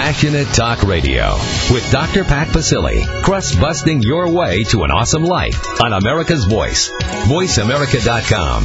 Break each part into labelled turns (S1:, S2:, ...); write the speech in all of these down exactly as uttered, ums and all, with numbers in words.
S1: Passionate Talk Radio with Doctor Pat Baccili. Crust busting your way to an awesome life on America's Voice. voice america dot com.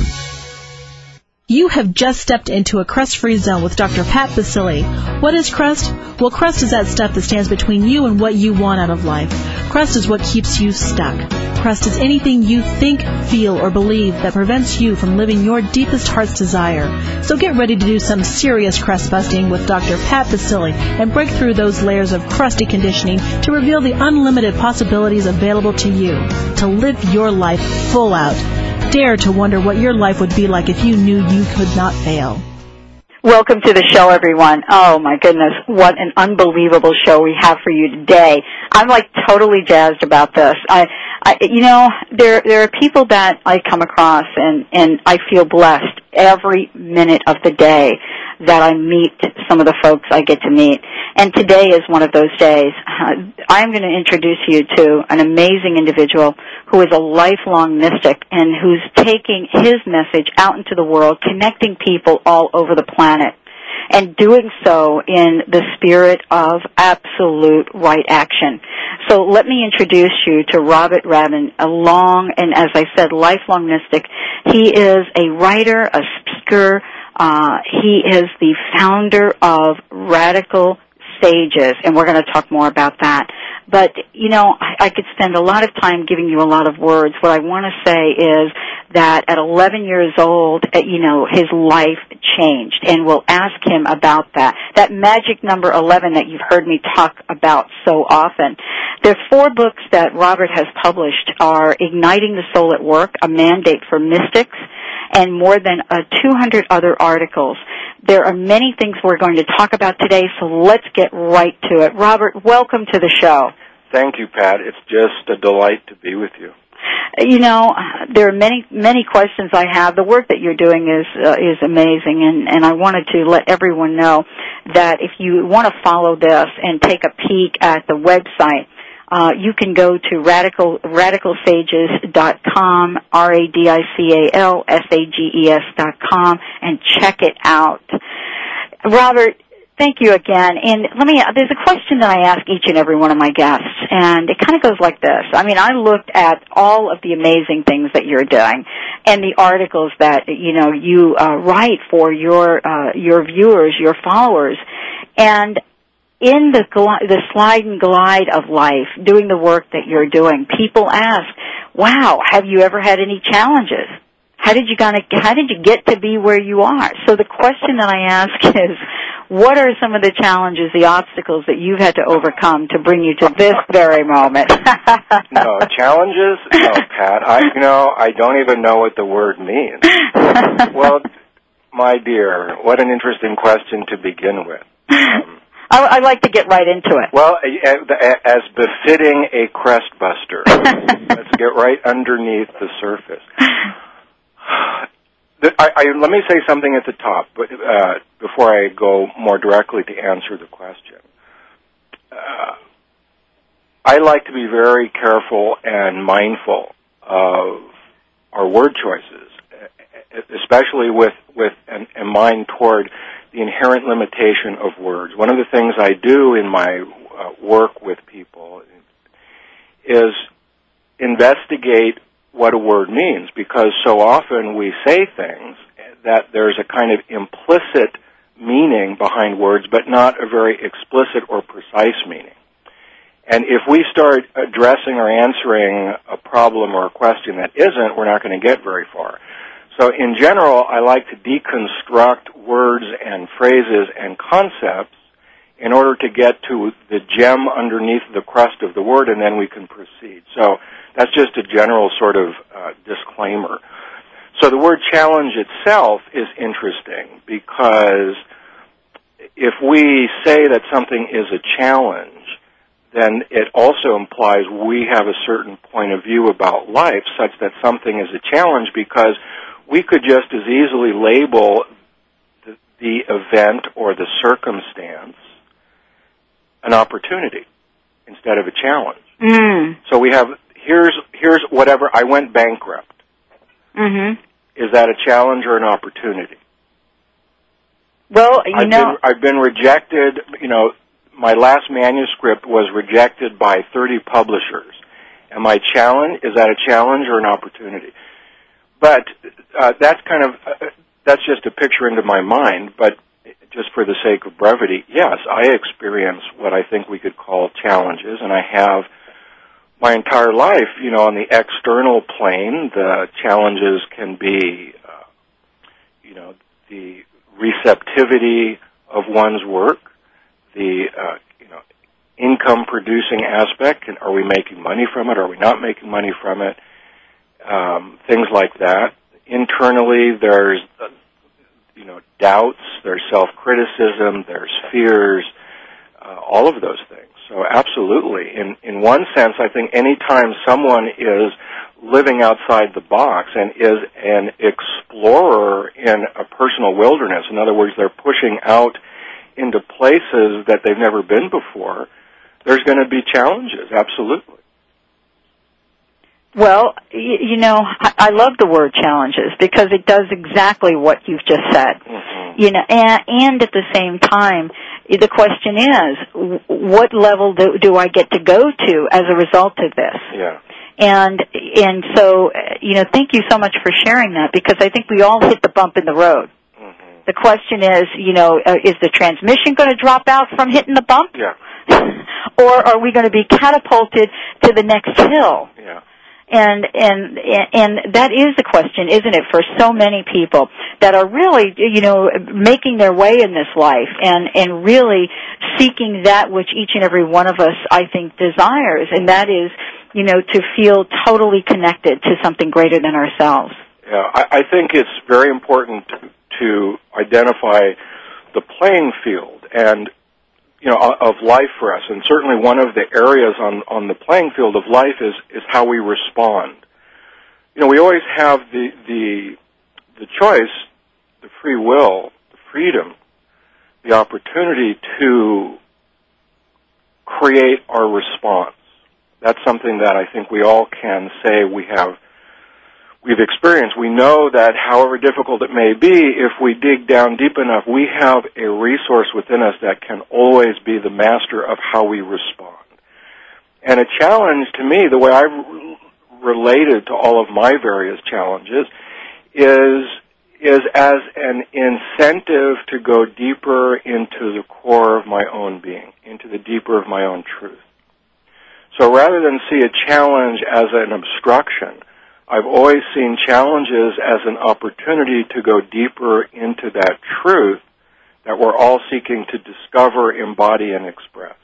S2: You have just stepped into a crust-free zone with Doctor Pat Baccili. What is crust? Well, crust is that stuff that stands between you and what you want out of life. Crust is what keeps you stuck. Crust is anything you think, feel, or believe that prevents you from living your deepest heart's desire. So get ready to do some serious crust busting with Doctor Pat Baccili and break through those layers of crusty conditioning to reveal the unlimited possibilities available to you to live your life full out. Dare to wonder what your life would be like if you knew you could not fail.
S3: Welcome to the show, everyone. Oh, my goodness, what an unbelievable show we have for you today. I'm, like, totally jazzed about this. I, I you know, there there are people that I come across, and, and I feel blessed every minute of the day that I meet some of the folks I get to meet. And today is one of those days. Uh, I'm going to introduce you to an amazing individual who is a lifelong mystic and who's taking his message out into the world, connecting people all over the planet, and doing so in the spirit of absolute right action. So let me introduce you to Robert Rabin, a long and, as I said, lifelong mystic. He is a writer, a speaker. Uh, he is the founder of Radical Sages, and we're going to talk more about that. But, you know, I, I could spend a lot of time giving you a lot of words. What I want to say is that at eleven years old, you know, his life changed, and we'll ask him about that. That magic number eleven that you've heard me talk about so often. The four books that Robert has published are Igniting the Soul at Work, A Mandate for Mystics, and more than uh, two hundred other articles. There are many things we're going to talk about today, so let's get right to it. Robert, welcome to the show.
S4: Thank you, Pat. It's just a delight to be with you.
S3: You know, there are many, many questions I have. The work that you're doing is uh, is amazing, and, and I wanted to let everyone know that if you want to follow this and take a peek at the website, Uh, you can go to radical radical sages dot com, R A D I C A L S A G E S dot com, and check it out. Robert, thank you again. And let me, there's a question that I ask each and every one of my guests, and it kind of goes like this. I mean, I looked at all of the amazing things that you're doing and the articles that, you know, you uh, write for your uh, your viewers, your followers, and in the gl- the slide and glide of life, doing the work that you're doing, people ask, "Wow, have you ever had any challenges? How did you gonna, how did you get to be where you are?" So the question that I ask is, what are some of the challenges, the obstacles that you've had to overcome to bring you to this very moment?
S4: No challenges? No, Pat. I you know I don't even know what the word means. Well, my dear, what an interesting question to begin with. Um,
S3: I'd like to get right into it.
S4: Well, as befitting a crust buster, let's get right underneath the surface. I, I, let me say something at the top but, uh, before I go more directly to answer the question. Uh, I like to be very careful and mindful of our word choices, especially with, with an, a mind toward the inherent limitation of words. One of the things I do in my uh, work with people is investigate what a word means, because so often we say things that there's a kind of implicit meaning behind words, but not a very explicit or precise meaning. And if we start addressing or answering a problem or a question that isn't, we're not going to get very far. So in general, I like to deconstruct words and phrases and concepts in order to get to the gem underneath the crust of the word, and then we can proceed. So that's just a general sort of uh, disclaimer. So the word challenge itself is interesting because if we say that something is a challenge, then it also implies we have a certain point of view about life such that something is a challenge, because we could just as easily label the, the event or the circumstance an opportunity instead of a challenge.
S3: Mm.
S4: So we have, here's here's whatever, I went bankrupt.
S3: Mm-hmm.
S4: Is that a challenge or an opportunity?
S3: Well, you
S4: I've
S3: know...
S4: Been, I've been rejected, you know, my last manuscript was rejected by thirty publishers. Am I challenged? Is that a challenge or an opportunity? But uh, that's kind of, uh, that's just a picture into my mind, but just for the sake of brevity, yes, I experience what I think we could call challenges, and I have my entire life, you know, on the external plane. The challenges can be, uh, you know, the receptivity of one's work, the, uh, you know, income-producing aspect. Are we making money from it? Are we not making money from it? Um, things like that. Internally, there's, uh, you know, doubts, there's self-criticism, there's fears, uh, all of those things. So absolutely. In, in one sense, I think any time someone is living outside the box and is an explorer in a personal wilderness, in other words, they're pushing out into places that they've never been before, there's going to be challenges, absolutely.
S3: Well, you, you know, I, I love the word challenges because it does exactly what you've just said. Mm-hmm. You know, and, and at the same time, the question is, what level do, do I get to go to as a result of this?
S4: Yeah.
S3: And and so, you know, thank you so much for sharing that because I think we all hit the bump in the road. Mm-hmm. The question is, you know, uh, is the transmission going to drop out from hitting the bump?
S4: Yeah.
S3: Or are we going to be catapulted to the next hill?
S4: Yeah.
S3: And and and that is the question, isn't it, for so many people that are really, you know, making their way in this life and and really seeking that which each and every one of us, I think, desires, and that is, you know, to feel totally connected to something greater than ourselves.
S4: Yeah, I, I think it's very important to, to identify the playing field and, you know, of life for us, and certainly one of the areas on, on the playing field of life is, is how we respond. You know, we always have the, the, the choice, the free will, the freedom, the opportunity to create our response. That's something that I think we all can say we have we've experienced. We know that however difficult it may be, if we dig down deep enough, we have a resource within us that can always be the master of how we respond. And a challenge to me, the way I've related to all of my various challenges, is is as an incentive to go deeper into the core of my own being, into the deeper of my own truth. So rather than see a challenge as an obstruction, I've always seen challenges as an opportunity to go deeper into that truth that we're all seeking to discover, embody, and express.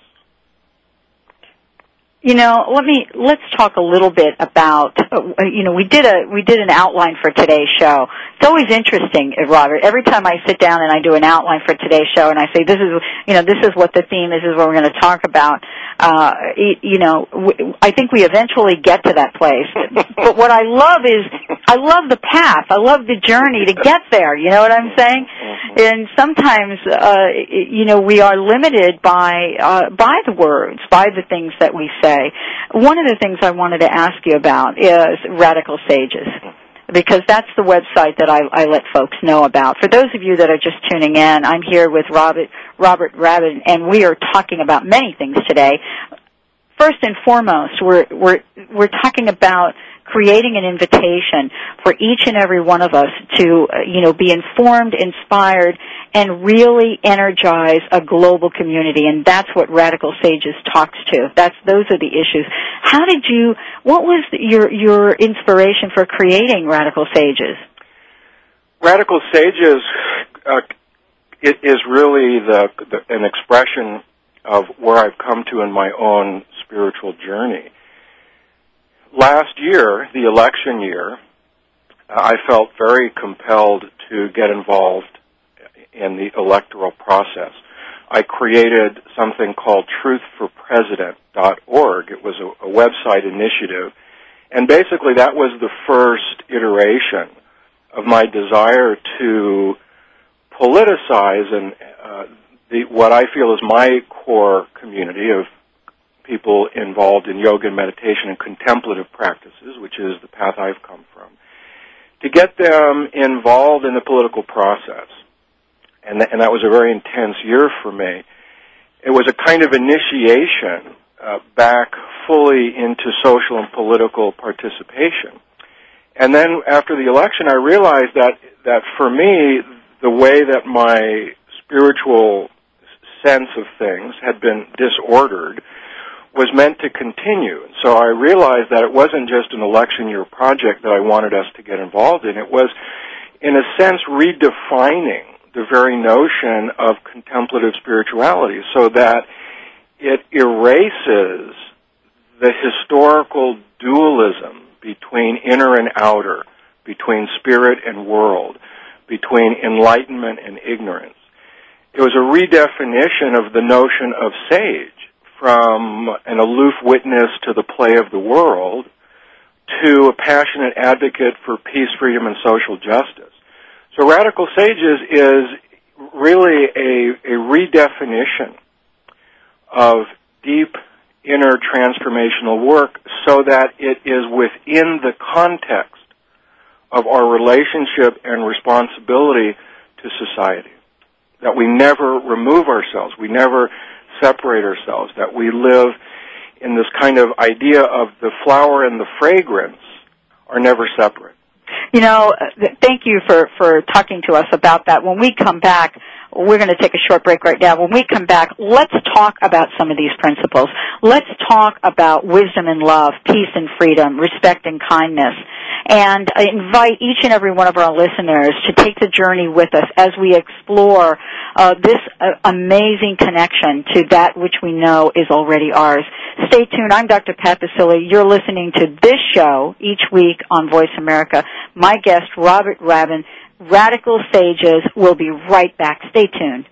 S3: You know, let me let's talk a little bit about. Uh, you know, we did a we did an outline for today's show. It's always interesting, Robert. Every time I sit down and I do an outline for today's show, and I say, "This is, you know, this is what the theme is. This is what we're going to talk about." Uh, you know, I think we eventually get to that place. But what I love is, I love the path. I love the journey to get there. You know what I'm saying? And sometimes, uh, you know, we are limited by uh, by the words, by the things that we say. One of the things I wanted to ask you about is Radical Sages, because that's the website that I, I let folks know about. For those of you that are just tuning in, I'm here with Robert, Robert Rabin, and we are talking about many things today. First and foremost, we're we're we're talking about creating an invitation for each and every one of us to, uh, you know, be informed, inspired, and really energize a global community. And that's what Radical Sages talks to. That's those are the issues. How did you? What was your your inspiration for creating Radical Sages?
S4: Radical Sages uh, it is really the, the an expression of where I've come to in my own spiritual journey. Last year, the election year, I felt very compelled to get involved in the electoral process. I created something called truth for president dot org. It was a, a website initiative, and basically that was the first iteration of my desire to politicize and uh, the, what I feel is my core community of people involved in yoga and meditation and contemplative practices, which is the path I've come from, to get them involved in the political process. And, th- and that was a very intense year for me. it was a kind of initiation uh, back fully into social and political participation. And then after the election, I realized that, that for me, the way that my spiritual sense of things had been disordered was meant to continue. So I realized that it wasn't just an election year project that I wanted us to get involved in. It was, in a sense, redefining the very notion of contemplative spirituality so that it erases the historical dualism between inner and outer, between spirit and world, between enlightenment and ignorance. It was a redefinition of the notion of sage, from an aloof witness to the play of the world to a passionate advocate for peace, freedom, and social justice. So Radical Sages is really a, a redefinition of deep inner transformational work so that it is within the context of our relationship and responsibility to society. That we never remove ourselves, we never separate ourselves, that we live in this kind of idea of the flower and the fragrance are never separate.
S3: You know, thank you for, for talking to us about that. When we come back, we're going to take a short break right now. When we come back, let's talk about some of these principles. Let's talk about wisdom and love, peace and freedom, respect and kindness. And I invite each and every one of our listeners to take the journey with us as we explore uh, this uh, amazing connection to that which we know is already ours. Stay tuned. I'm Doctor Pat Baccili. You're listening to this show each week on Voice America. My guest, Robert Rabin, Radical Sages. We'll be right back. Stay tuned.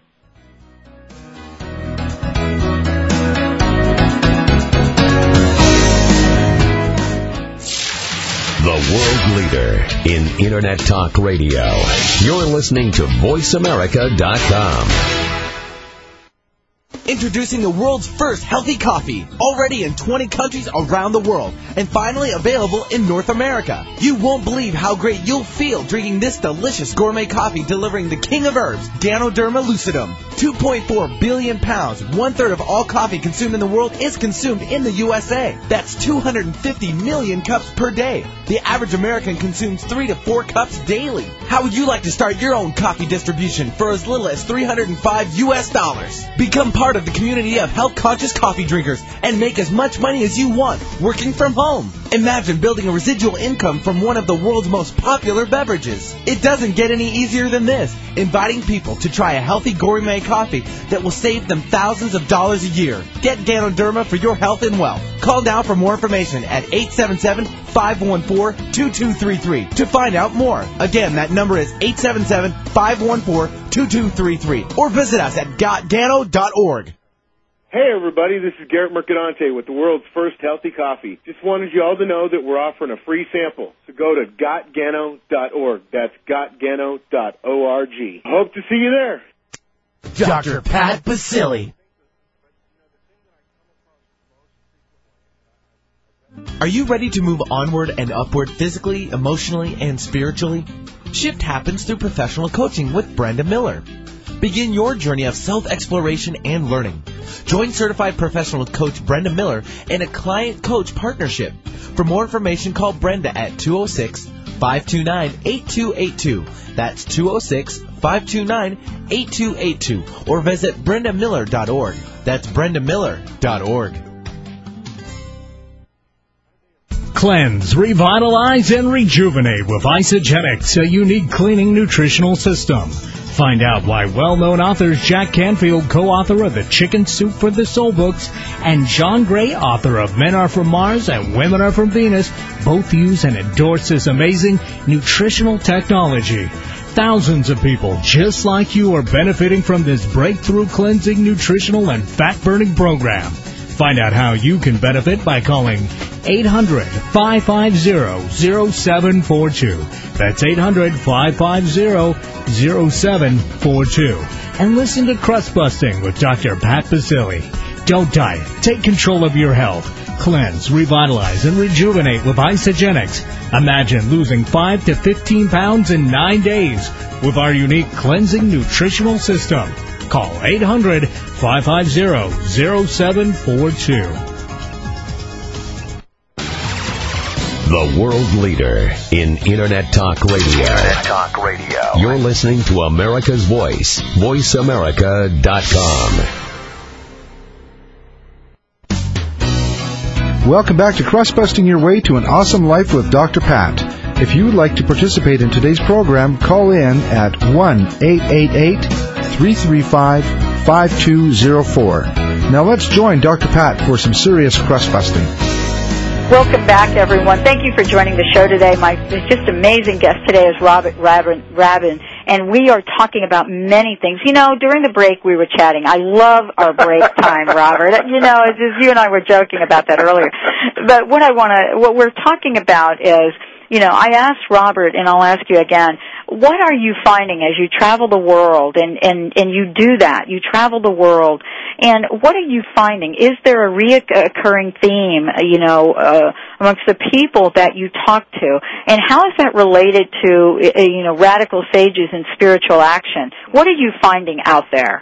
S1: The world leader in Internet Talk Radio. You're listening to voice america dot com.
S5: Introducing the world's first healthy coffee, already in twenty countries around the world, and finally available in North America. You won't believe how great you'll feel drinking this delicious gourmet coffee delivering the king of herbs, Ganoderma lucidum. two point four billion pounds, one-third of all coffee consumed in the world is consumed in the U S A. That's two hundred fifty million cups per day. The average American consumes three to four cups daily. How would you like to start your own coffee distribution for as little as three hundred five U S dollars? Become part of the community of health-conscious coffee drinkers and make as much money as you want working from home. Imagine building a residual income from one of the world's most popular beverages. It doesn't get any easier than this. Inviting people to try a healthy gourmet coffee that will save them thousands of dollars a year. Get Ganoderma for your health and wealth. Call now for more information at eight seven seven, five one four, two two three three to find out more. Again, that number is eight seven seven, five one four, two two three three or visit us at got gano dot org.
S6: Hey everybody, this is Garrett Mercadante with the world's first healthy coffee. Just wanted you all to know that we're offering a free sample. So go to got gano dot org. That's got gano dot org. Hope to see you there.
S5: Doctor Pat Baccili. Are you ready to move onward and upward physically, emotionally, and spiritually? Shift happens through professional coaching with Brenda Miller. Begin your journey of self-exploration and learning. Join certified professional coach Brenda Miller in a client-coach partnership. For more information, call Brenda at two oh six, five two nine, eight two eight two. That's two oh six, five two nine, eight two eight two. Or visit brenda miller dot org. That's brenda miller dot org.
S7: Cleanse, revitalize, and rejuvenate with Isogenics, a unique cleaning nutritional system. Find out why well-known authors Jack Canfield, co-author of The Chicken Soup for the Soul books, and John Gray, author of Men Are From Mars and Women Are From Venus, both use and endorse this amazing nutritional technology. Thousands of people just like you are benefiting from this breakthrough cleansing, nutritional, and fat-burning program. Find out how you can benefit by calling eight hundred, five five zero, zero seven four two. That's eight hundred, five five zero, zero seven four two. And listen to Crust Busting with Doctor Pat Baccili. Don't diet. Take control of your health. Cleanse, revitalize, and rejuvenate with Isogenics. Imagine losing five to fifteen pounds in nine days with our unique cleansing nutritional system. Call eight hundred, five five zero, zero seven four two.
S1: The world leader in Internet Talk Radio.
S8: Internet Talk Radio.
S1: You're listening to America's Voice, voice america dot com.
S9: Welcome back to Crust Busting Your Way to an Awesome Life with Doctor Pat. If you would like to participate in today's program, call in at one eight eight eight, three three five, five two zero four. Now let's join Doctor Pat for some serious crust busting.
S3: Welcome back, everyone. Thank you for joining the show today. My just amazing guest today is Robert Rabin, Rabin, and we are talking about many things. You know, during the break we were chatting. I love our break time, Robert. You know, as you and I were joking about that earlier. But what I want to, what we're talking about is, you know, I asked Robert, and I'll ask you again, what are you finding as you travel the world, and, and, and you do that, you travel the world, and what are you finding? Is there a reoccurring theme, you know, uh, amongst the people that you talk to, and how is that related to, uh, you know, radical sages and spiritual action? What are you finding out there?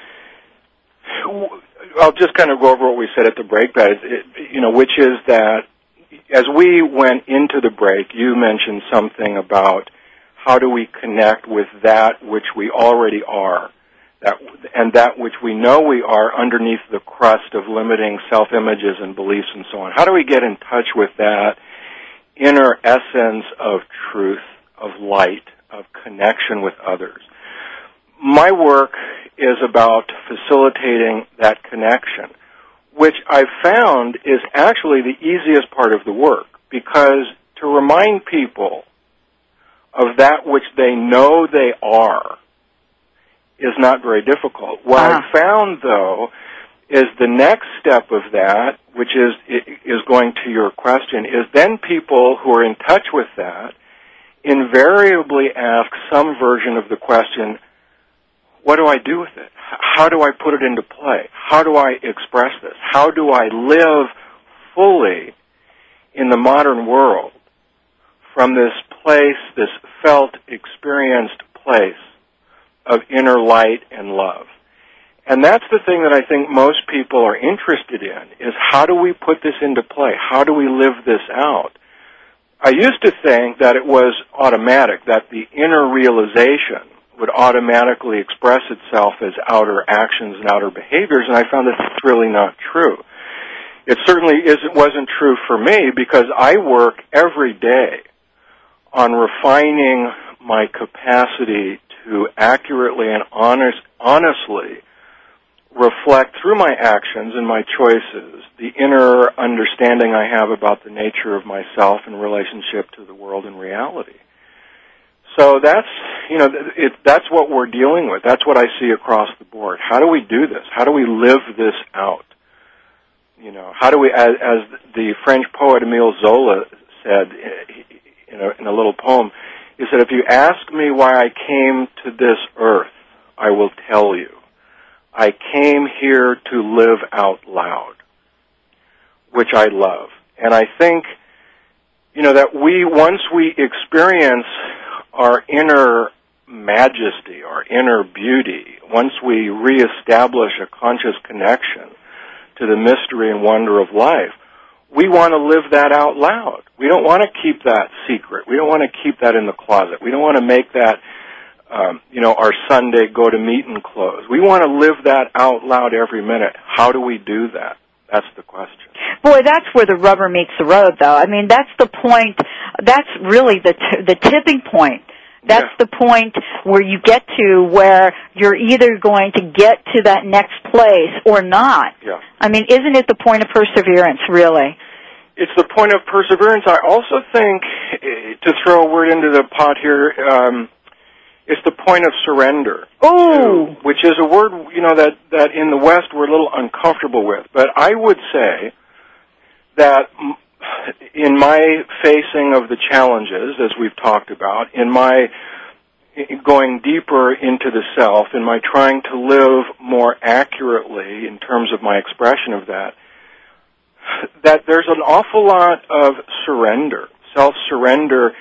S4: I'll just kind of go over what we said at the break, but it, you know, which is that as we went into the break, you mentioned something about how do we connect with that which we already are, that, and that which we know we are underneath the crust of limiting self-images and beliefs and so on. How do we get in touch with that inner essence of truth, of light, of connection with others? My work is about facilitating that connection, which I've found is actually the easiest part of the work, because to remind people of that which they know they are is not very difficult. What ah. I've found, though, is the next step of that, which is is going to your question, is then people who are in touch with that invariably ask some version of the question, what do I do with it? How do I put it into play? How do I express this? How do I live fully in the modern world from this place, this felt, experienced place of inner light and love? And that's the thing that I think most people are interested in, is how do we put this into play? How do we live this out? I used to think that it was automatic, that the inner realization would automatically express itself as outer actions and outer behaviors, and I found that that's really not true. It certainly isn't, wasn't true for me, because I work every day on refining my capacity to accurately and honest, honestly reflect through my actions and my choices the inner understanding I have about the nature of myself in relationship to the world and reality. So that's, you know, it, that's what we're dealing with. That's what I see across the board. How do we do this? How do we live this out? You know, how do we, as, as the French poet Émile Zola said in a, in a little poem, he said, if you ask me why I came to this earth, I will tell you. I came here to live out loud, which I love. And I think, you know, that we, once we experience our inner majesty, our inner beauty, once we reestablish a conscious connection to the mystery and wonder of life, we want to live that out loud. We don't want to keep that secret. We don't want to keep that in the closet. We don't want to make that, um, you know, our Sunday go-to-meeting clothes. We want to live that out loud every minute. How do we do that? That's the question.
S3: Boy, that's where the rubber meets the road, though. I mean, that's the point. That's really the t- the tipping point. That's yeah. the point where you get to where you're either going to get to that next place or not.
S4: Yeah.
S3: I mean, isn't it the point of perseverance, really?
S4: It's the point of perseverance. I also think, to throw a word into the pot here, um, it's the point of surrender.
S3: Oh,
S4: which is a word, you know, that, that in the West we're a little uncomfortable with. But I would say that in my facing of the challenges, as we've talked about, in my going deeper into the self, in my trying to live more accurately in terms of my expression of that, that there's an awful lot of surrender, self-surrender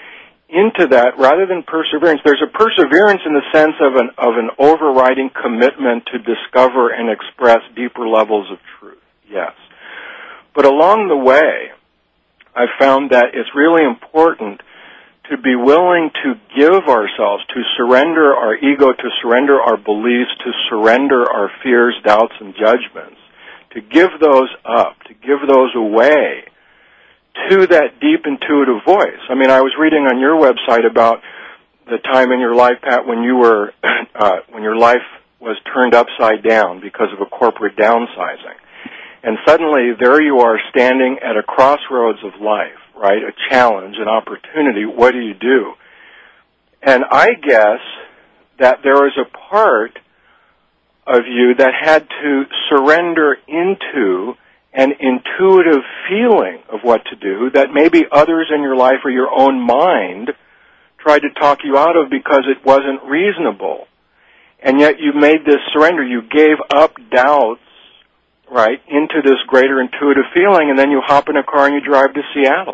S4: into that rather than perseverance. There's a perseverance in the sense of an of an overriding commitment to discover and express deeper levels of truth. Yes. But along the way, I found that it's really important to be willing to give ourselves, to surrender our ego, to surrender our beliefs, to surrender our fears, doubts, and judgments, to give those up, to give those away to that deep intuitive voice. I mean, I was reading on your website about the time in your life, Pat, when you were, uh, when your life was turned upside down because of a corporate downsizing. And suddenly there you are standing at a crossroads of life, right? A challenge, an opportunity. What do you do? And I guess that there was a part of you that had to surrender into an intuitive feeling of what to do that maybe others in your life or your own mind tried to talk you out of because it wasn't reasonable. And yet you made this surrender. You gave up doubts, right, into this greater intuitive feeling, and then you hop in a car and you drive to Seattle.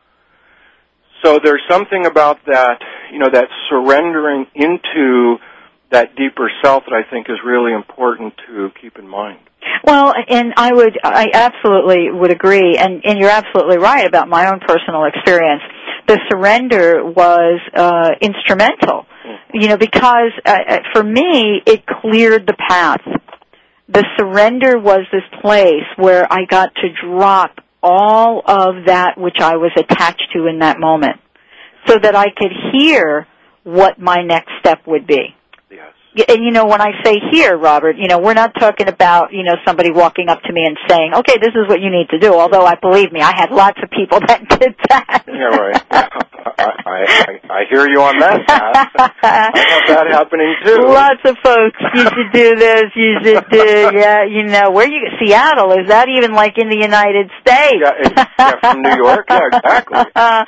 S4: So there's something about that, you know, that surrendering into that deeper self that I think is really important to keep in mind.
S3: Well, and I would, I absolutely would agree, and, and you're absolutely right about my own personal experience. The surrender was uh, instrumental, you know, because uh, for me, it cleared the path. The surrender was this place where I got to drop all of that which I was attached to in that moment so that I could hear what my next step would be. And, you know, when I say here, Robert, you know, we're not talking about, you know, somebody walking up to me and saying, okay, this is what you need to do, although I believe me, I had lots of people that did that.
S4: Yeah, right. I, I, I, I hear you on that path. I have that happening, too.
S3: Lots of folks, you should do this, you should do, yeah, you know, where you, Seattle, is that even like in the United States?
S4: Yeah, it, yeah from New York, yeah, exactly.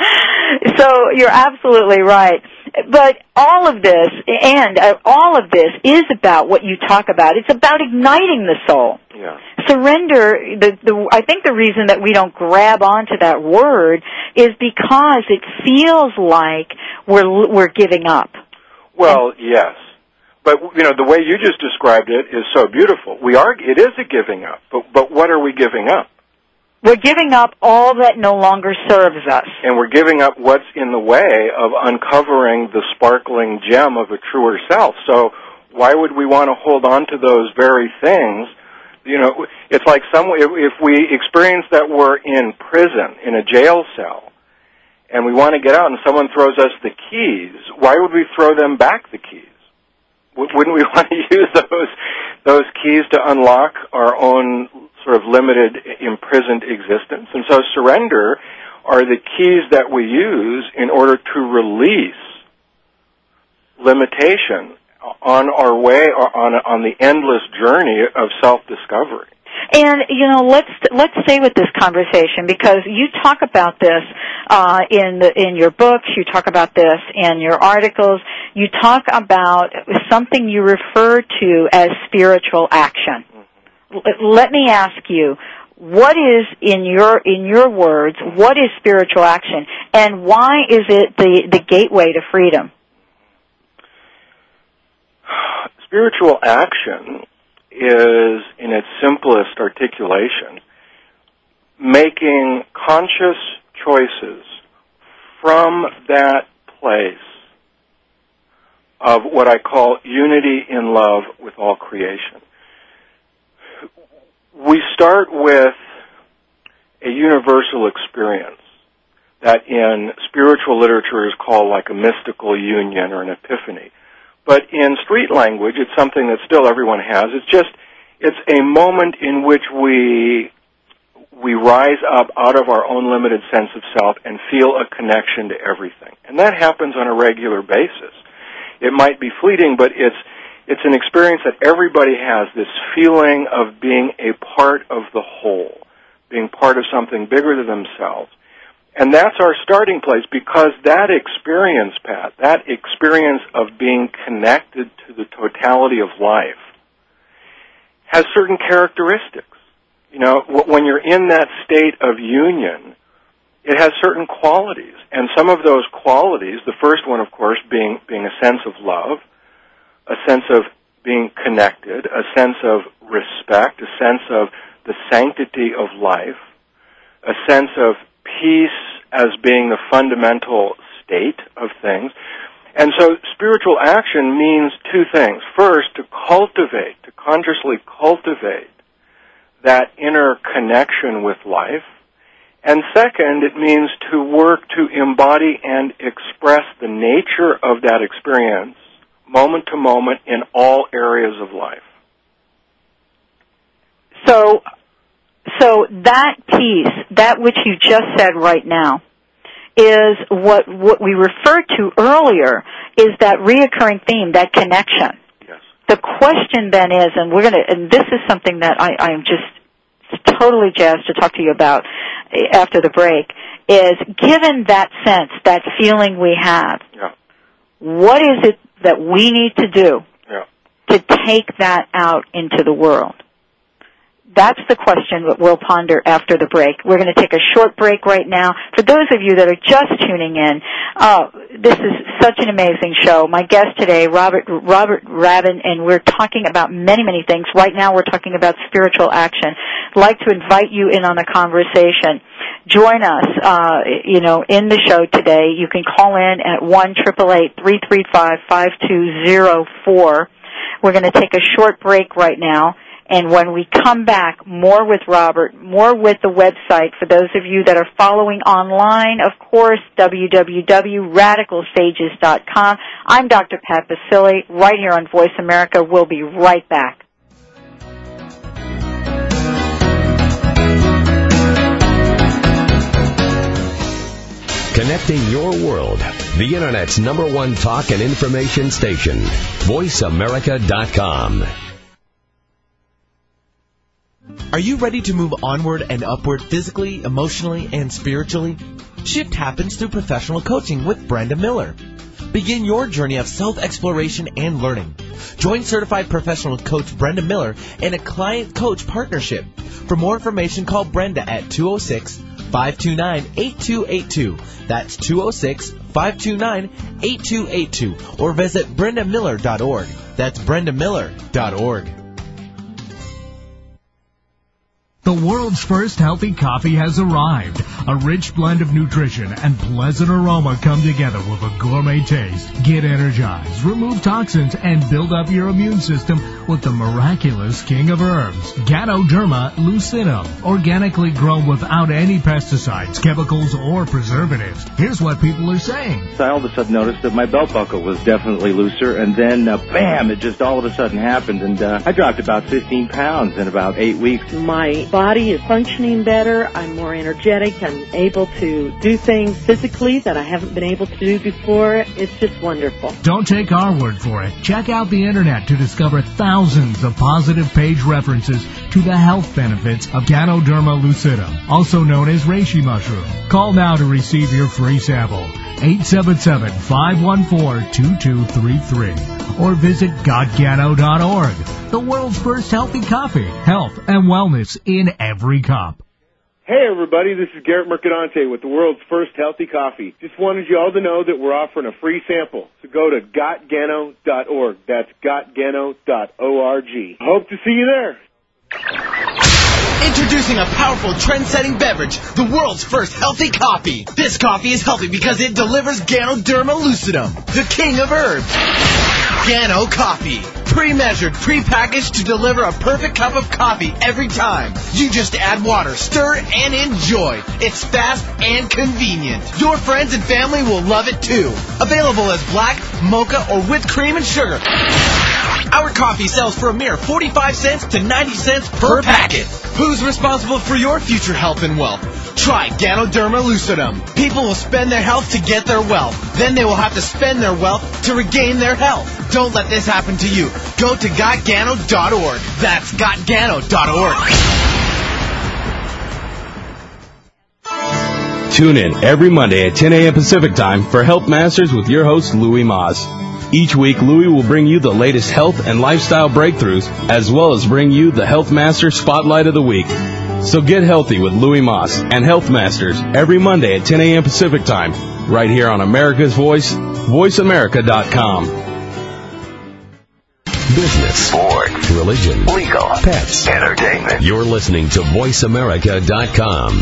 S3: So you're absolutely right. But all of this, and uh, all of this is about what you talk about. It's about igniting the soul.
S4: Yeah.
S3: Surrender, the, the, I think the reason that we don't grab onto that word is because it feels like we're, we're giving up.
S4: Well, yes. But, you know, the way you just described it is so beautiful. We are, it is a giving up, but, but what are we giving up?
S3: We're giving up all that no longer serves us.
S4: And we're giving up what's in the way of uncovering the sparkling gem of a truer self. So why would we want to hold on to those very things? You know, it's like some, if, if we experience that we're in prison, in a jail cell, and we want to get out and someone throws us the keys, why would we throw them back the keys? Wouldn't we want to use those those keys to unlock our own sort of limited, imprisoned existence? And so surrender are the keys that we use in order to release limitation on our way, on on the endless journey of self-discovery.
S3: And, you know, let's let's stay with this conversation because you talk about this uh, in the, in your books. You talk about this in your articles. You talk about something you refer to as spiritual action. Mm-hmm. L- let me ask you, what is in your in your words? What is spiritual action, and why is it the the gateway to freedom?
S4: Spiritual action is, in its simplest articulation, making conscious choices from that place of what I call unity in love with all creation. We start with a universal experience that in spiritual literature is called like a mystical union or an epiphany. But in street language, it's something that still everyone has. It's just, it's a moment in which we we rise up out of our own limited sense of self and feel a connection to everything. And that happens on a regular basis. It might be fleeting, but it's it's an experience that everybody has, this feeling of being a part of the whole, being part of something bigger than themselves. And that's our starting place because that experience, Pat, that experience of being connected to the totality of life has certain characteristics. You know, when you're in that state of union, it has certain qualities. And some of those qualities, the first one, of course, being being a sense of love, a sense of being connected, a sense of respect, a sense of the sanctity of life, a sense of peace as being the fundamental state of things. And so spiritual action means two things. First, to cultivate, to consciously cultivate that inner connection with life. And second, it means to work to embody and express the nature of that experience moment to moment in all areas of life.
S3: So, so that piece, that which you just said right now, is what what we referred to earlier, is that reoccurring theme, that connection.
S4: Yes.
S3: The question then is, and we're going to, and this is something that I, I am just totally jazzed to talk to you about after the break, is given that sense, that feeling we have,
S4: yeah.
S3: what is it that we need to do
S4: yeah.
S3: to take that out into the world? That's the question that we'll ponder after the break. We're going to take a short break right now. For those of you that are just tuning in, uh, this is such an amazing show. My guest today, Robert Robert Rabin, and we're talking about many, many things. Right now we're talking about spiritual action. I'd like to invite you in on the conversation. Join us, uh, you know, in the show today. You can call in at one eight eight eight, three three five, five two zero four. We're going to take a short break right now. And when we come back, more with Robert, more with the website. For those of you that are following online, of course, w w w dot radical sages dot com. I'm Doctor Pat Baccili, right here on Voice America. We'll be right back.
S1: Connecting your world. The Internet's number one talk and information station. voice america dot com.
S5: Are you ready to move onward and upward physically, emotionally, and spiritually? Shift happens through professional coaching with Brenda Miller. Begin your journey of self-exploration and learning. Join certified professional coach Brenda Miller in a client-coach partnership. For more information, call Brenda at two oh six, five two nine, eight two eight two. That's two oh six, five two nine, eight two eight two. Or visit brenda miller dot org. That's brenda miller dot org.
S7: The world's first healthy coffee has arrived. A rich blend of nutrition and pleasant aroma come together with a gourmet taste. Get energized, remove toxins, and build up your immune system with the miraculous king of herbs, Ganoderma lucidum. Organically grown without any pesticides, chemicals, or preservatives. Here's what people are saying.
S10: I all of a sudden noticed that my belt buckle was definitely looser, and then, uh, bam, it just all of a sudden happened, and uh, I dropped about fifteen pounds in about eight weeks.
S11: My body is functioning better. I'm more energetic. I'm able to do things physically that I haven't been able to do before. It's just wonderful.
S7: Don't take our word for it. Check out the Internet to discover thousands of positive page references to the health benefits of Ganoderma lucidum, also known as reishi mushroom. Call now to receive your free sample. eight seven seven, five one four, two two three three. Or visit got gano dot org. The world's first healthy coffee. Health and wellness in every cup.
S6: Hey everybody, this is Garrett Mercadante with the world's first healthy coffee. Just wanted you all to know that we're offering a free sample. So go to got gano dot org. That's got gano dot org. Hope to see you there.
S5: Introducing a powerful trend-setting beverage, the world's first healthy coffee. This coffee is healthy because it delivers Ganoderma lucidum, the king of herbs. Gano Coffee. Pre-measured, pre-packaged to deliver a perfect cup of coffee every time. You just add water, stir, and enjoy. It's fast and convenient. Your friends and family will love it too. Available as black, mocha, or whipped cream and sugar. Our coffee sells for a mere forty-five cents to ninety cents per packet. Who's responsible for your future health and wealth? Try Ganoderma lucidum. People will spend their health to get their wealth. Then they will have to spend their wealth to regain their health. Don't let this happen to you. Go to got gano dot org. That's got gano dot org.
S12: Tune in every Monday at ten a.m. Pacific Time for Health Masters with your host, Louis Moss. Each week, Louis will bring you the latest health and lifestyle breakthroughs, as well as bring you the Health Master Spotlight of the Week. So get healthy with Louie Moss and Health Masters every Monday at ten a.m. Pacific Time, right here on America's Voice, voice america dot com.
S1: Business, sports, religion, legal, pets, entertainment. You're listening to voice america dot com.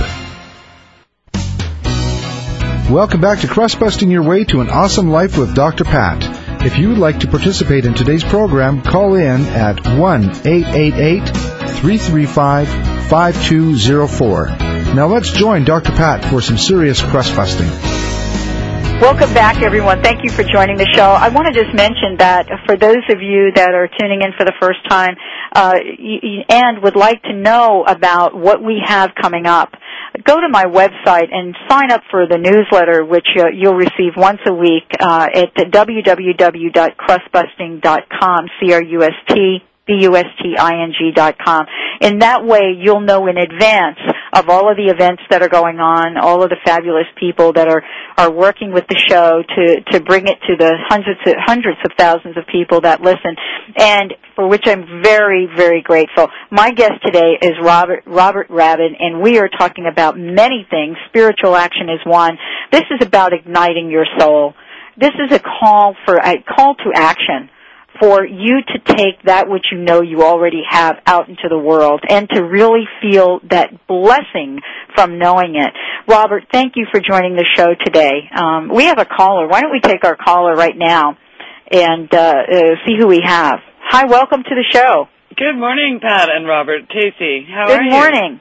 S9: Welcome back to Crust Busting Your Way to an Awesome Life with Doctor Pat. If you would like to participate in today's program, call in at one eight eight eight, three three five, five two zero four. Now let's join Doctor Pat for some serious crust busting.
S3: Welcome back, everyone. Thank you for joining the show. I want to just mention that for those of you that are tuning in for the first time uh, and would like to know about what we have coming up, go to my website and sign up for the newsletter, which uh, you'll receive once a week uh, at w w w dot crust busting dot com, C R U S T B U S T I N G dot com. In that way, you'll know in advance of all of the events that are going on, all of the fabulous people that are, are working with the show to, to bring it to the hundreds of, hundreds of thousands of people that listen, and for which I'm very, very grateful. My guest today is Robert, Robert Rabin, and we are talking about many things. Spiritual action is one. This is about igniting your soul. This is a call for, a call to action for you to take that which you know you already have out into the world and to really feel that blessing from knowing it. Robert, thank you for joining the show today. Um, we have a caller. Why don't we take our caller right now and uh, uh, see who we have. Hi, welcome to the show.
S13: Good morning, Pat and Robert. Casey, how
S3: Good
S13: are you?
S3: Good morning.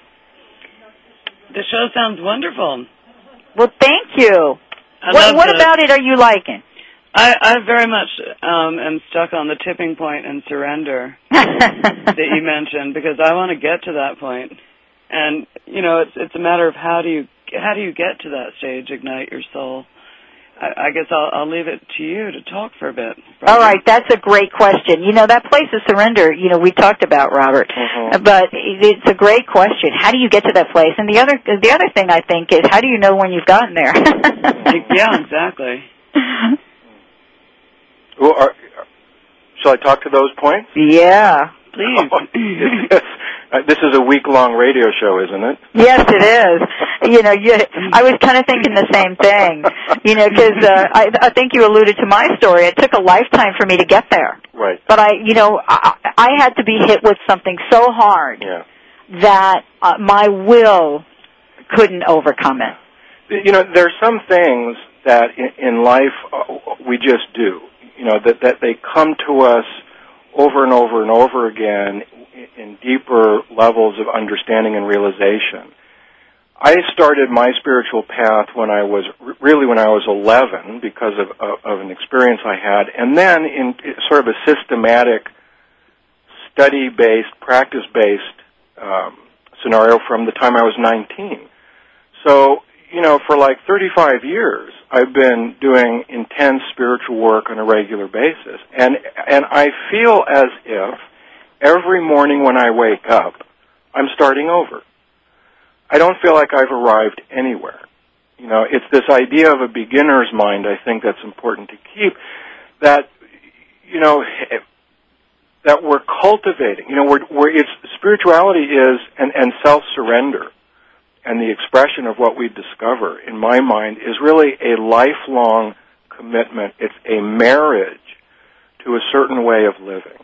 S13: The show sounds wonderful.
S3: Well, thank you.
S13: I
S3: what what
S13: the,
S3: about it are you liking?
S13: I, I very much um, am stuck on the tipping point and surrender that you mentioned, because I want to get to that point. And, you know, it's it's a matter of how do you how do you get to that stage, ignite your soul. I, I guess I'll, I'll leave it to you to talk for a bit.
S3: All right, that's a great question. You know, that place of surrender, you know, we talked about, Robert, mm-hmm. but it's a great question. How do you get to that place? And the other the other thing I think is, how do you know when you've gotten there?
S13: Yeah, exactly.
S4: Well, are, shall I talk to those points?
S3: Yeah,
S13: please.
S4: Yes. Uh, this is a week-long radio show, isn't it?
S3: Yes, it is. You know, you, I was kind of thinking the same thing. You know, because uh, I, I think you alluded to my story. It took a lifetime for me to get there.
S4: Right.
S3: But I, you know, I, I had to be hit with something so hard
S4: yeah.
S3: that uh, my will couldn't overcome it.
S4: You know, there are some things that in, in life uh, we just do. You know, that, that they come to us over and over and over again in deeper levels of understanding and realization. I started my spiritual path when I was, really when I was eleven because of, of, of an experience I had, and then in sort of a systematic, study-based, practice-based um, scenario from the time I was nineteen. So, you know, for like thirty-five years, I've been doing intense spiritual work on a regular basis. And and I feel as if every morning when I wake up, I'm starting over. I don't feel like I've arrived anywhere. You know, it's this idea of a beginner's mind, I think, that's important to keep, that, you know, that we're cultivating. You know, we're, we're, it's, spirituality is, and, and self-surrender, and the expression of what we discover, in my mind, is really a lifelong commitment. It's a marriage to a certain way of living.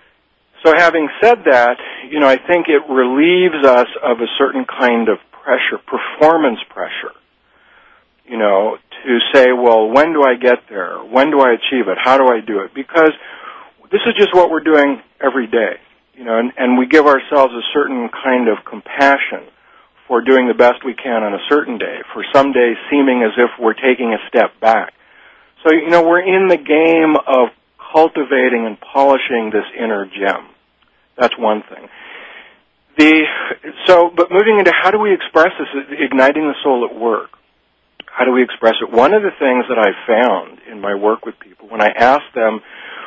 S4: So having said that, you know, I think it relieves us of a certain kind of pressure, performance pressure, you know, to say, well, when do I get there? When do I achieve it? How do I do it? Because this is just what we're doing every day, you know, and, and we give ourselves a certain kind of compassion for doing the best we can on a certain day, for some days seeming as if we're taking a step back. So, you know, we're in the game of cultivating and polishing this inner gem. That's one thing. The so, but moving into how do we express this, igniting the soul at work? How do we express it? One of the things that I've found in my work with people, when I ask them,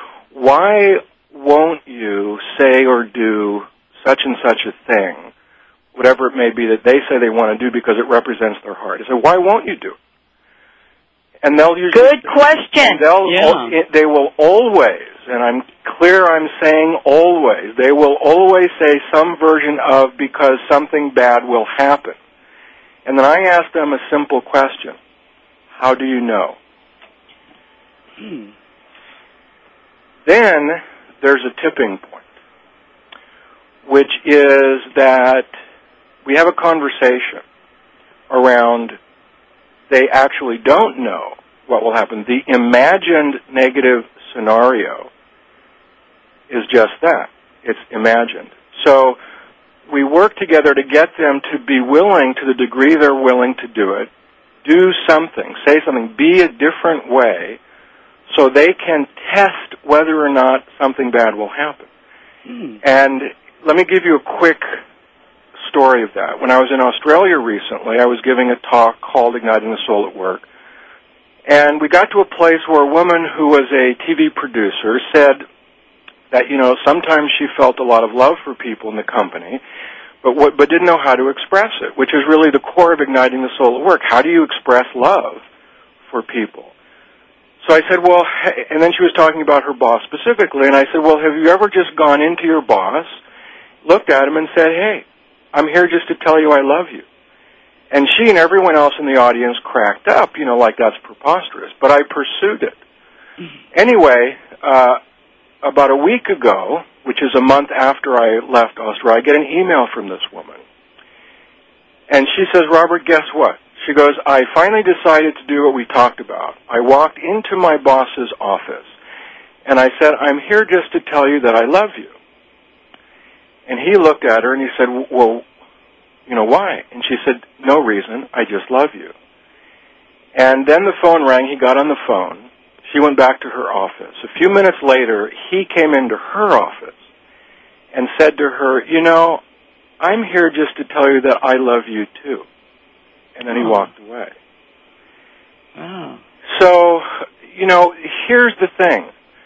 S4: why won't you say or do such and such a thing, whatever it may be that they say they want to do because it represents their heart. I say, why won't you do it? And they'll usually...
S3: Good question.
S4: They'll,
S13: yeah.
S4: They will always and I'm clear I'm saying always, they will always say some version of because something bad will happen. And then I ask them a simple question. How do you know?
S13: Hmm.
S4: Then there's a tipping point, which is that we have a conversation around they actually don't know what will happen. The imagined negative scenario is just that. It's imagined. So we work together to get them to be willing, to the degree they're willing to do it, do something, say something, be a different way, so they can test whether or not something bad will happen.
S13: Hmm.
S4: And let me give you a quick story of that. When I was in Australia recently, I was giving a talk called Igniting the Soul at Work. And we got to a place where a woman who was a T V producer said that, you know, sometimes she felt a lot of love for people in the company, but what, but didn't know how to express it, which is really the core of Igniting the Soul at Work. How do you express love for people? So I said, well, and then she was talking about her boss specifically, and I said, well, have you ever just gone into your boss, looked at him and said, hey, I'm here just to tell you I love you? And she and everyone else in the audience cracked up, you know, like that's preposterous. But I pursued it. Anyway, uh, about a week ago, which is a month after I left Australia, I get an email from this woman. And she says, Robert, guess what? She goes, I finally decided to do what we talked about. I walked into my boss's office, and I said, I'm here just to tell you that I love you. And he looked at her, and he said, well, you know, why? And she said, no reason. I just love you. And then the phone rang. He got on the phone. She went back to her office. A few minutes later, he came into her office and said to her, you know, I'm here just to tell you that I love you too. And then he walked away.
S13: Wow.
S4: So, you know, here's the thing.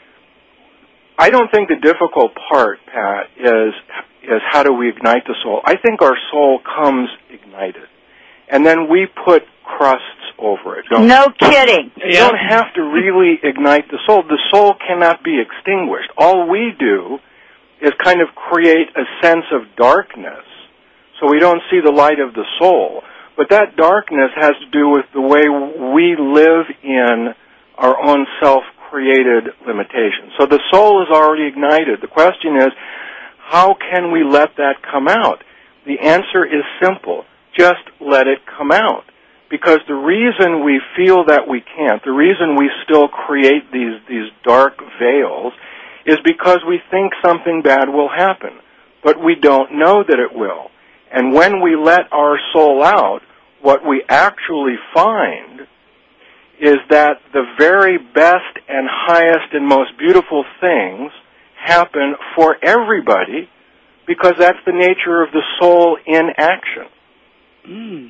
S4: I don't think the difficult part, Pat, is is how do we ignite the soul. I think our soul comes ignited. And then we put crusts over it. Don't
S3: no kidding.
S4: You yeah. don't have to really ignite the soul. The soul cannot be extinguished. All we do is kind of create a sense of darkness so we don't see the light of the soul. But that darkness has to do with the way we live in our own self-created limitations. So the soul is already ignited. The question is, how can we let that come out? The answer is simple. Just let it come out. Because the reason we feel that we can't, the reason we still create these, these dark veils, is because we think something bad will happen. But we don't know that it will. And when we let our soul out, what we actually find is that the very best and highest and most beautiful things happen for everybody because that's the nature of the soul in action.
S13: Mm.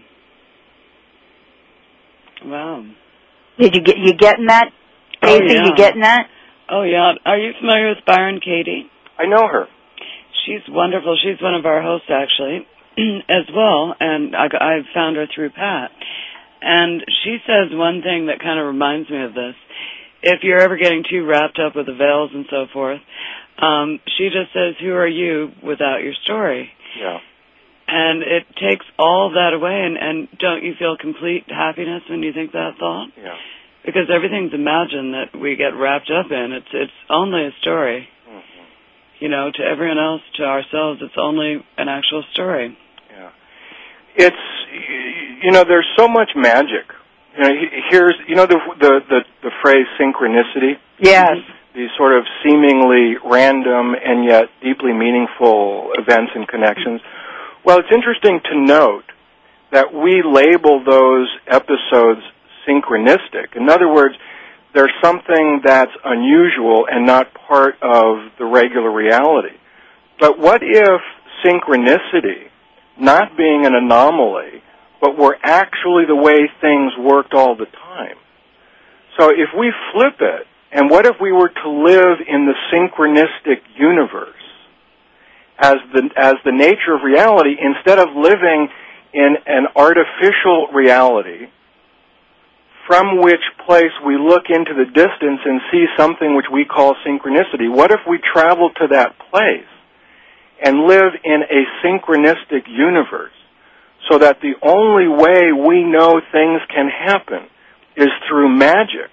S13: Wow.
S3: Did you get you getting that, Casey?
S13: Oh, yeah.
S3: You getting that?
S13: Oh, yeah. Are you familiar with Byron Katie?
S4: I know her.
S13: She's wonderful. She's one of our hosts, actually, as well, and I, I found her through Pat. And she says one thing that kind of reminds me of this. If you're ever getting too wrapped up with the veils and so forth, um, she just says, who are you without your story?
S4: Yeah.
S13: And it takes all that away, and, and don't you feel complete happiness when you think that thought?
S4: Yeah.
S13: Because everything's imagined that we get wrapped up in. It's it's only a story.
S4: Mm-hmm.
S13: You know, to everyone else, to ourselves, it's only an actual story.
S4: Yeah. It's, you know, there's so much magic. You know, here's, you know, the the the, the phrase synchronicity?
S3: Yes.
S4: These sort of seemingly random and yet deeply meaningful events and connections. Well, it's interesting to note that we label those episodes synchronistic. In other words, there's something that's unusual and not part of the regular reality. But what if synchronicity, not being an anomaly, but were actually the way things worked all the time? So if we flip it, and what if we were to live in the synchronistic universe as the as the nature of reality, instead of living in an artificial reality from which place we look into the distance and see something which we call synchronicity. What if we travel to that place and live in a synchronistic universe so that the only way we know things can happen is through magic?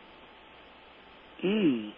S13: Mm.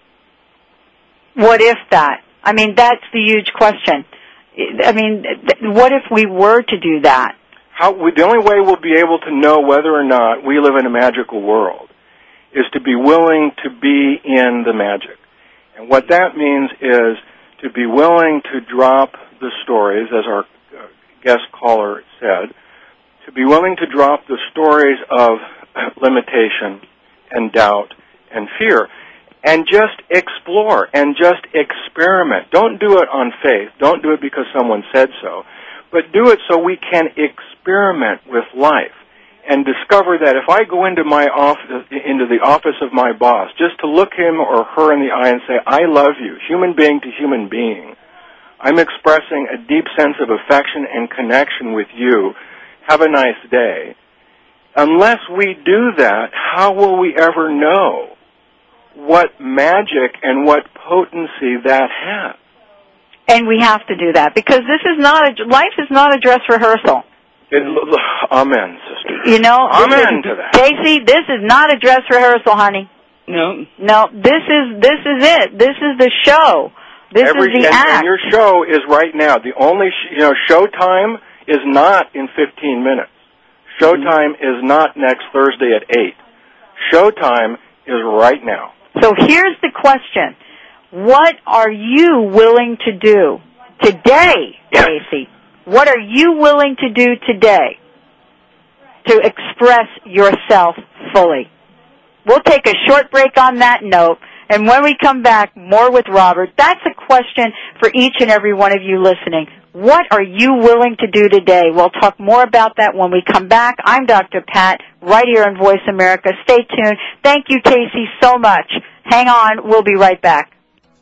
S3: What if that? I mean, that's the huge question. I mean, th- what if we were to do that?
S4: How, we, the only way we'll be able to know whether or not we live in a magical world is to be willing to be in the magic. And what that means is to be willing to drop the stories, as our uh, guest caller said, to be willing to drop the stories of limitation and doubt and fear, and just explore and just experiment. Don't do it on faith. Don't do it because someone said so. But do it so we can experiment with life and discover that if I go into my office, into the office of my boss, just to look him or her in the eye and say, I love you, human being to human being, I'm expressing a deep sense of affection and connection with you. Have a nice day. Unless we do that, how will we ever know what magic and what potency that has?
S3: And we have to do that because this is not a, life is not a dress rehearsal.
S4: It, amen, sister.
S3: You know,
S4: amen
S3: is,
S4: to that.
S3: Casey, this is not a dress rehearsal, honey.
S13: No.
S3: No, this is this is it. This is the show. This
S4: Every,
S3: is the
S4: and,
S3: act.
S4: And your show is right now. The only, sh- you know, show time is not in fifteen minutes. Show time is not next Thursday at eight. Show time is right now.
S3: So here's the question. What are you willing to do today, Casey? What are you willing to do today to express yourself fully? We'll take a short break on that note, and when we come back, more with Robert. That's a question for each and every one of you listening. What are you willing to do today? We'll talk more about that when we come back. I'm Doctor Pat, right here on Voice America. Stay tuned. Thank you, Casey, so much. Hang on. We'll be right back.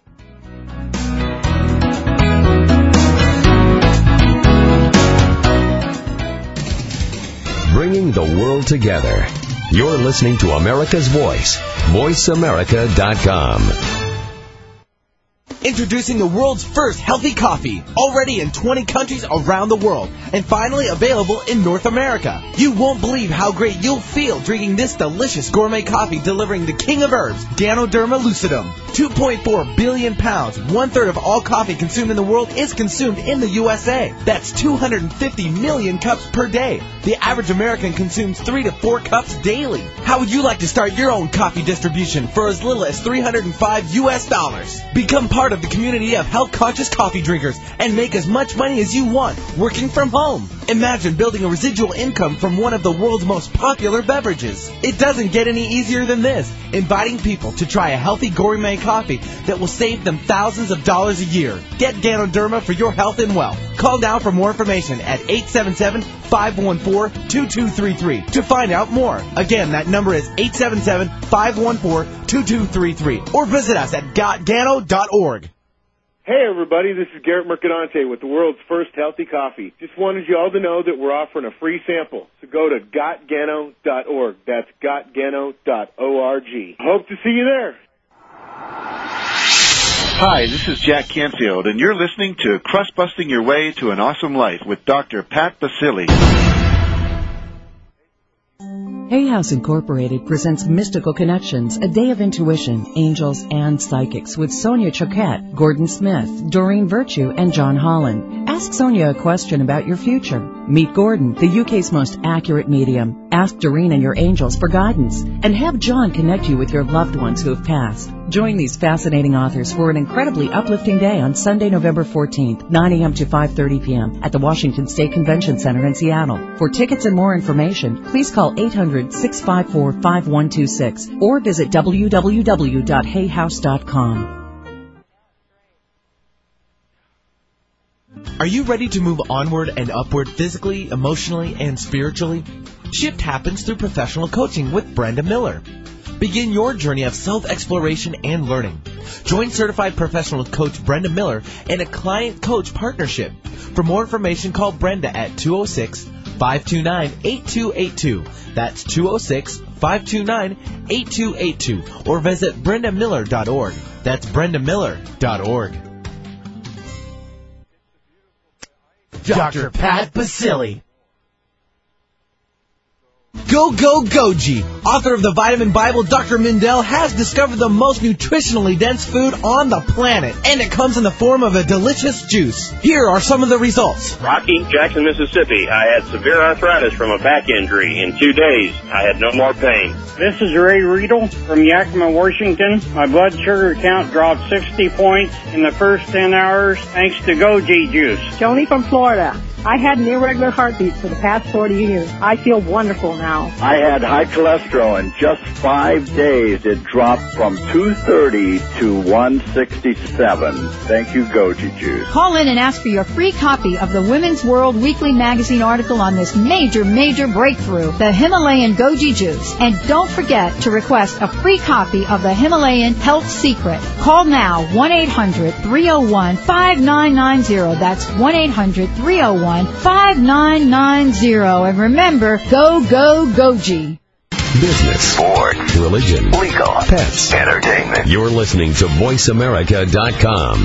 S1: Bringing the world together. You're listening to America's Voice, voice america dot com.
S5: Introducing the world's first healthy coffee, already in twenty countries around the world, and finally available in North America. You won't believe how great you'll feel drinking this delicious gourmet coffee delivering the king of herbs, Ganoderma lucidum. two point four billion pounds, one-third of all coffee consumed in the world is consumed in the U S A. That's two hundred fifty million cups per day. The average American consumes three to four cups daily. How would you like to start your own coffee distribution for as little as three hundred five U S dollars? Become part of the community of health-conscious coffee drinkers and make as much money as you want working from home. Imagine building a residual income from one of the world's most popular beverages. It doesn't get any easier than this. Inviting people to try a healthy gourmet coffee that will save them thousands of dollars a year. Get Ganoderma for your health and wealth. Call now for more information at eight seven seven, five one four, two two three three to find out more. Again, that number is eight seven seven, five one four, two two three three or visit us at got gano dot org.
S6: Hey everybody, this is Garrett Mercadante with the world's first healthy coffee. Just wanted you all to know that we're offering a free sample. So go to got gano dot org. That's got gano dot org. Hope to see you there.
S14: Hi, this is Jack Canfield, and you're listening to Crust Busting Your Way to an Awesome Life with Doctor Pat Basile.
S15: Hay House Incorporated presents Mystical Connections, a day of intuition, angels, and psychics with Sonia Choquette, Gordon Smith, Doreen Virtue, and John Holland. Ask Sonia a question about your future. Meet Gordon, the U K's most accurate medium. Ask Doreen and your angels for guidance. And have John connect you with your loved ones who have passed. Join these fascinating authors for an incredibly uplifting day on Sunday, November fourteenth, nine a.m. to five thirty p.m. at the Washington State Convention Center in Seattle. For tickets and more information, please call eight hundred, six five four, five one two six or visit w w w dot hay house dot com.
S5: Are you ready to move onward and upward physically, emotionally, and spiritually? Shift happens through professional coaching with Brenda Miller. Begin your journey of self-exploration and learning. Join certified professional coach Brenda Miller in a client-coach partnership. For more information, call Brenda at two oh six, five two nine, eight two eight two. That's two oh six, five two nine, eight two eight two. Or visit brenda miller dot org. That's brenda miller dot org. Doctor Pat Baccili. Go, go, Goji! Author of the Vitamin Bible, Doctor Mindell has discovered the most nutritionally dense food on the planet, and it comes in the form of a delicious juice. Here are some of the results.
S16: Rocky, Jackson, Mississippi. I had severe arthritis from a back injury. In two days, I had no more pain.
S17: This is Ray Riedel from Yakima, Washington. My blood sugar count dropped sixty points in the first ten hours thanks to Goji juice.
S18: Joni from Florida. I had an irregular heartbeat for the past forty years. I feel wonderful now.
S19: I had high cholesterol. In just five days, it dropped from two thirty to one sixty-seven. Thank you, Goji Juice.
S20: Call in and ask for your free copy of the Women's World Weekly Magazine article on this major, major breakthrough, the Himalayan Goji Juice. And don't forget to request a free copy of the Himalayan Health Secret. Call now, one eight hundred, three oh one, five nine nine oh. That's one eight hundred, three oh one, five nine nine oh. And remember, go, go, Goji.
S1: Business,
S8: sports,
S1: religion,
S8: legal,
S1: pets,
S8: entertainment.
S1: You're listening to voice america dot com.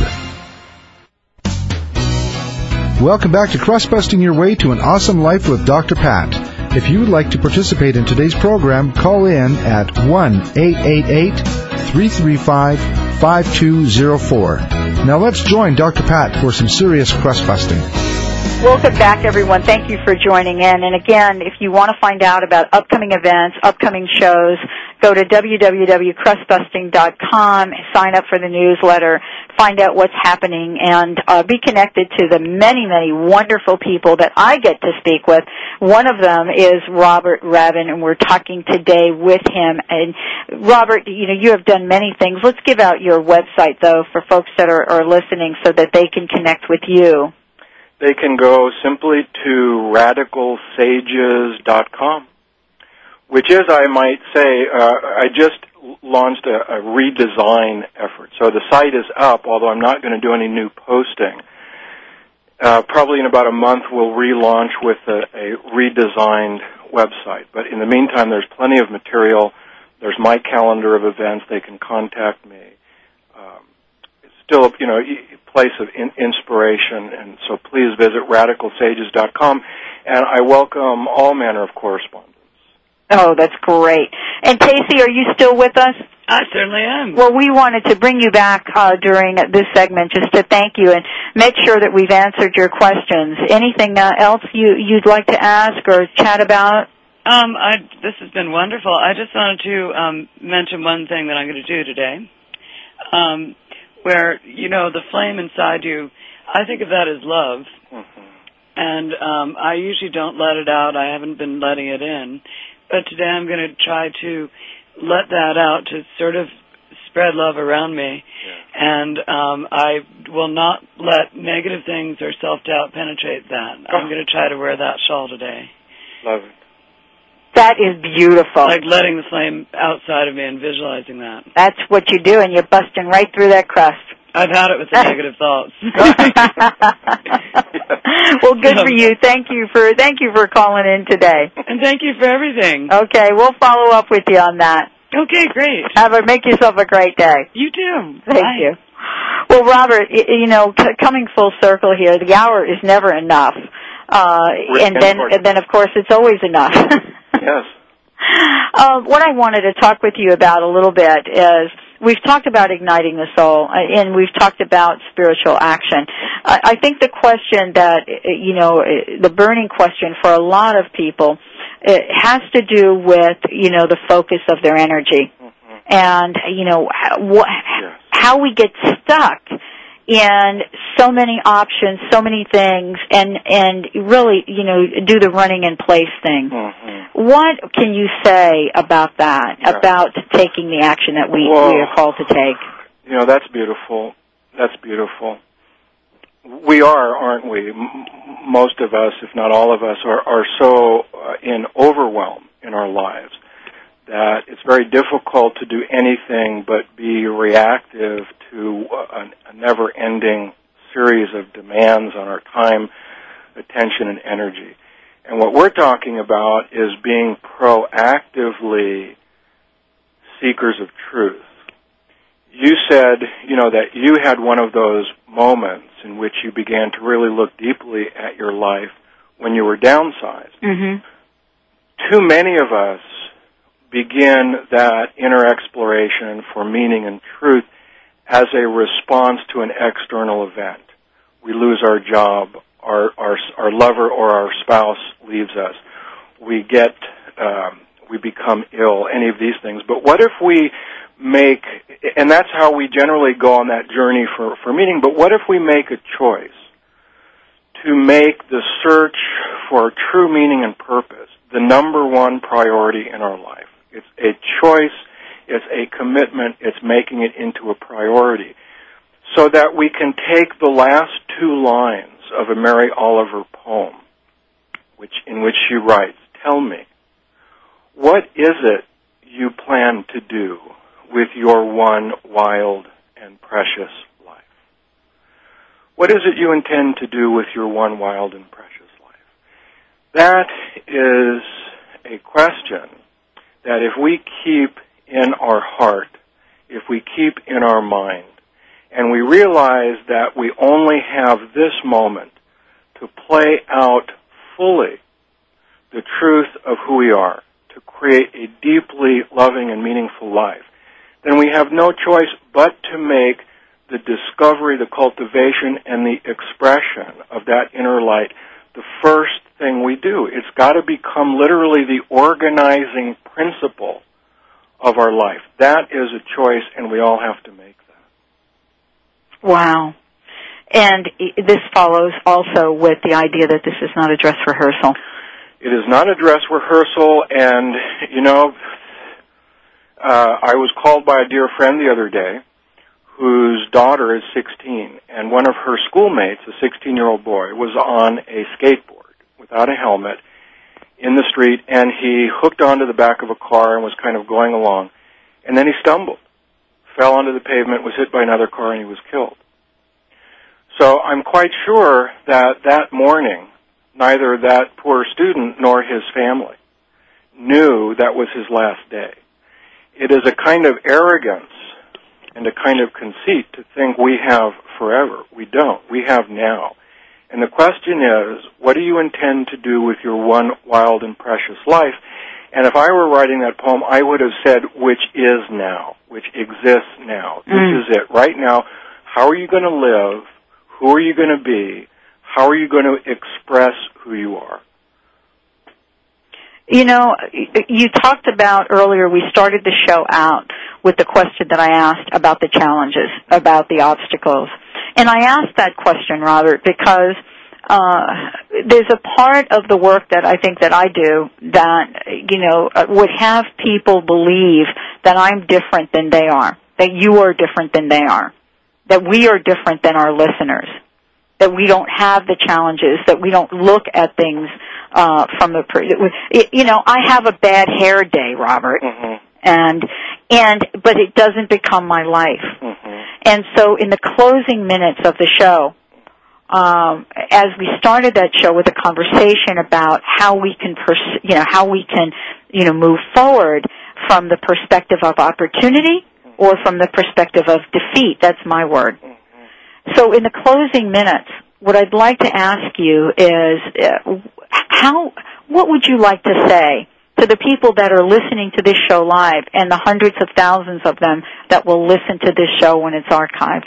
S9: Welcome back to Crust-Busting Your Way to an Awesome Life with Doctor Pat. If you would like to participate in today's program, call in at one eight eight eight, three three five, five two oh four. Now let's join Doctor Pat for some serious crust-busting.
S3: Welcome back, everyone. Thank you for joining in. And again, if you want to find out about upcoming events, upcoming shows, go to w w w dot crust busting dot com, sign up for the newsletter, find out what's happening, and uh, be connected to the many, many wonderful people that I get to speak with. One of them is Robert Rabin, and we're talking today with him. And Robert, you know, you have done many things. Let's give out your website, though, for folks that are, are listening so that they can connect with you.
S4: They can go simply to radical sages dot com, which is, I might say, uh, I just launched a, a redesign effort. So the site is up, although I'm not going to do any new posting. Uh, probably in about a month we'll relaunch with a, a redesigned website. But in the meantime, there's plenty of material. There's my calendar of events. They can contact me. Um, it's still, you know, a place of in- inspiration, and so please visit radical sages dot com, and I welcome all manner of correspondence.
S3: Oh, that's great. And Casey, are you still with us?
S13: I certainly am.
S3: Well, we wanted to bring you back uh, during this segment just to thank you and make sure that we've answered your questions. Anything uh, else you, you'd like to ask or chat about?
S13: Um, I, this has been wonderful. I just wanted to um, mention one thing that I'm going to do today, um, where, you know, the flame inside you, I think of that as love. Mm-hmm. And um, I usually don't let it out. I haven't been letting it in. But today I'm going to try to let that out, to sort of spread love around me. Yeah. And um, I will not let negative things or self-doubt penetrate that. Oh. I'm going to try to wear that shawl today.
S4: Love it.
S3: That is beautiful.
S13: Like letting the flame outside of me and visualizing that.
S3: That's what you do, and you're busting right through that crust.
S13: I've had it with the negative thoughts.
S3: Well, good for you. Thank you for thank you for calling in today.
S13: And thank you for everything.
S3: Okay, we'll follow up with you on that.
S13: Okay, great.
S3: Have a make yourself a great day.
S13: You too.
S3: Thank
S13: Bye.
S3: you. Well, Robert, you know, c- coming full circle here, the hour is never enough, uh, and then and then of course it's always enough.
S4: Yes.
S3: Uh, what I wanted to talk with you about a little bit is we've talked about igniting the soul, and we've talked about spiritual action. Uh, I think the question that, you know, the burning question for a lot of people, it has to do with, you know, the focus of their energy. Mm-hmm. And, you know, wh- yes. how we get stuck in so many options, so many things, and, and really, you know, do the running in place thing. Mm-hmm. What can you say about that, yeah. about taking the action that we,
S4: well,
S3: we are called to take?
S4: You know, that's beautiful. That's beautiful. We are, aren't we? M- most of us, if not all of us, are, are so uh, in overwhelm in our lives that it's very difficult to do anything but be reactive to a, a never-ending series of demands on our time, attention, and energy. And what we're talking about is being proactively seekers of truth. You said, you know, that you had one of those moments in which you began to really look deeply at your life when you were downsized.
S3: Mm-hmm.
S4: Too many of us begin that inner exploration for meaning and truth as a response to an external event. We lose our job, our our, our lover or our spouse leaves us, we get, um, we become ill, any of these things. But what if we make, and that's how we generally go on that journey for, for meaning, but what if we make a choice to make the search for true meaning and purpose the number one priority in our life? It's a choice, it's a commitment, it's making it into a priority, so that we can take the last two lines of a Mary Oliver poem, which in which she writes, "Tell me, what is it you plan to do with your one wild and precious life? What is it you intend to do with your one wild and precious life?" That is a question that if we keep in our heart, if we keep in our mind, and we realize that we only have this moment to play out fully the truth of who we are, to create a deeply loving and meaningful life, then we have no choice but to make the discovery, the cultivation, and the expression of that inner light the first thing we do. It's got to become literally the organizing principle of our life. That is a choice, and we all have to make that.
S3: Wow. And this follows also with the idea that this is not a dress rehearsal.
S4: It is not a dress rehearsal, and, you know, uh, I was called by a dear friend the other day whose daughter is sixteen, and one of her schoolmates, a sixteen-year-old boy, was on a skateboard without a helmet in the street, and he hooked onto the back of a car and was kind of going along, and then he stumbled, fell onto the pavement, was hit by another car, and he was killed. So I'm quite sure that that morning, neither that poor student nor his family knew that was his last day. It is a kind of arrogance and a kind of conceit to think we have forever. We don't. We have now. And the question is, what do you intend to do with your one wild and precious life? And if I were writing that poem, I would have said, which is now, which exists now. This
S3: Mm.
S4: is it. Right now, how are you going to live? Who are you going to be? How are you going to express who you are?
S3: You know, you talked about earlier, we started the show out with the question that I asked about the challenges, about the obstacles. And I asked that question, Robert, because uh, there's a part of the work that I think that I do that, you know, would have people believe that I'm different than they are, that you are different than they are, that we are different than our listeners, that we don't have the challenges, that we don't look at things uh, from the, you know, I have a bad hair day, Robert,
S4: mm-hmm.
S3: and and but it doesn't become my life.
S4: Mm-hmm.
S3: And so, in the closing minutes of the show, um, as we started that show with a conversation about how we can, pers- you know, how we can, you know, move forward from the perspective of opportunity or from the perspective of defeat. That's my word. So in the closing minutes, what I'd like to ask you is, uh, how, what would you like to say to the people that are listening to this show live and the hundreds of thousands of them that will listen to this show when it's archived?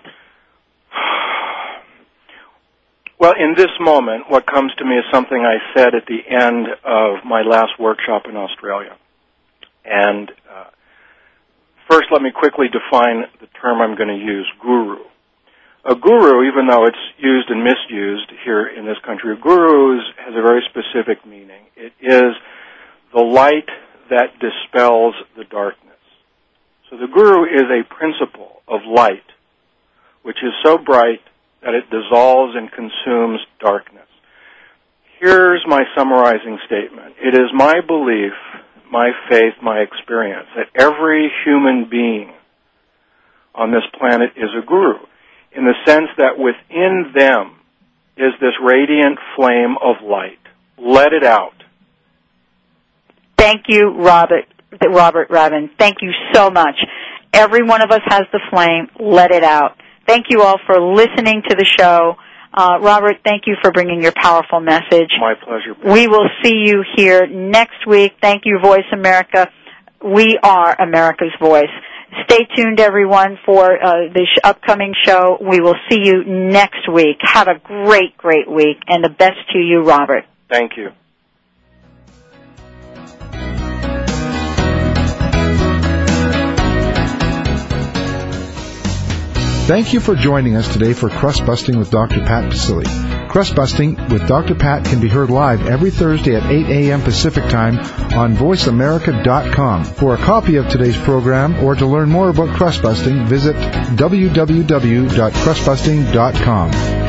S4: Well, in this moment, what comes to me is something I said at the end of my last workshop in Australia. And uh, first, let me quickly define the term I'm going to use, guru. A guru, even though it's used and misused here in this country, a guru is, has a very specific meaning. It is the light that dispels the darkness. So the guru is a principle of light, which is so bright that it dissolves and consumes darkness. Here's my summarizing statement. It is my belief, my faith, my experience, that every human being on this planet is a guru, in the sense that within them is this radiant flame of light, Let it out.
S3: Thank you, Robert, Robert Rabin. Thank you so much. Every one of us has the flame. Let it out. Thank you all for listening to the show. Uh, Robert, thank you for bringing your powerful message.
S4: My pleasure.
S3: We will see you here next week. Thank you, Voice America. We are America's Voice. Stay tuned, everyone, for uh, the sh- upcoming show. We will see you next week. Have a great, great week, and the best to you, Robert.
S4: Thank you.
S9: Thank you for joining us today for Crust Busting with Doctor Pat Baccili. Crust Busting with Doctor Pat can be heard live every Thursday at eight a.m. Pacific Time on voice america dot com. For a copy of today's program or to learn more about crust busting, visit w w w dot crust busting dot com.